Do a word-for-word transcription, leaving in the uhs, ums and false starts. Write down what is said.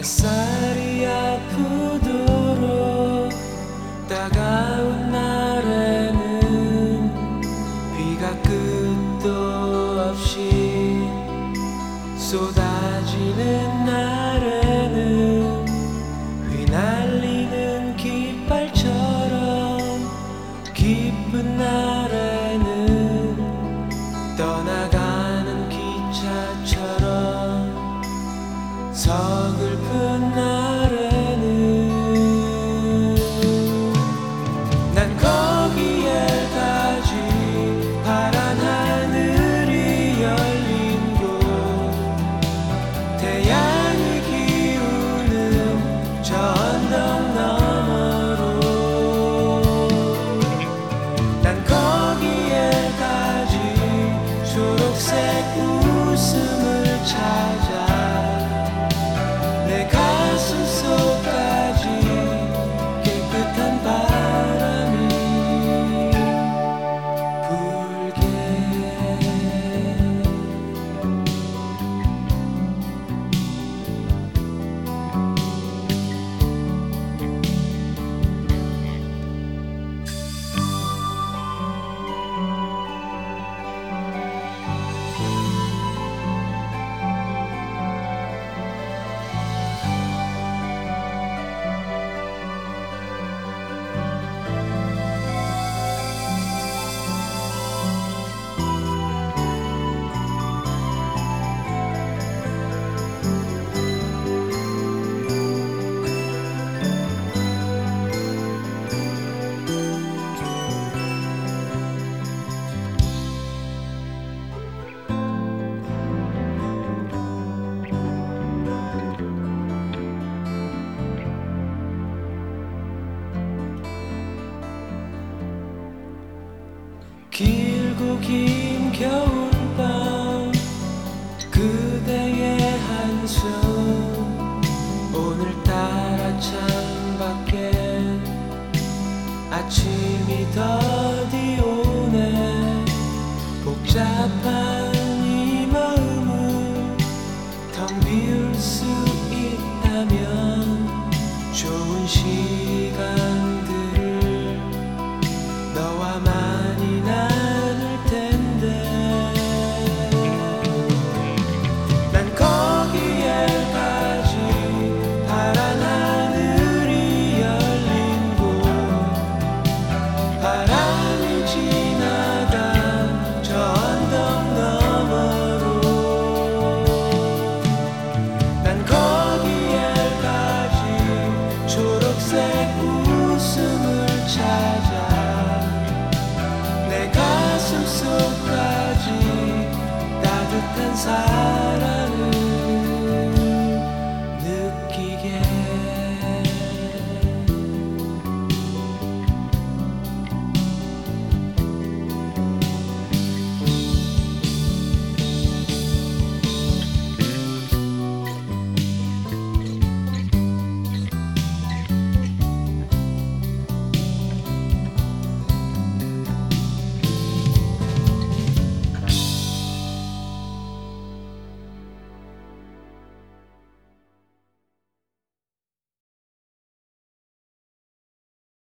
햇살이 아프도록 따가운 날에는 비가 끝도 없이 쏟아지는 날에는 휘날리는 깃발처럼 기쁜 날에는 떠나가는 기차처럼 서글픈 날에는 난 거기에 가지 파란 하늘이 열린 곳 태양이 기우는 저 언덕 너머로 난 거기에 가지 초록색 웃음을 찾아 내 가슴 속까지 깨끗한 바람이 불게 길고 긴 겨울밤 그대의 한숨 오늘따라 창밖에 아침이 더디 오네 복잡한 이 마음을 텅 비울 수 있다면 좋은 시간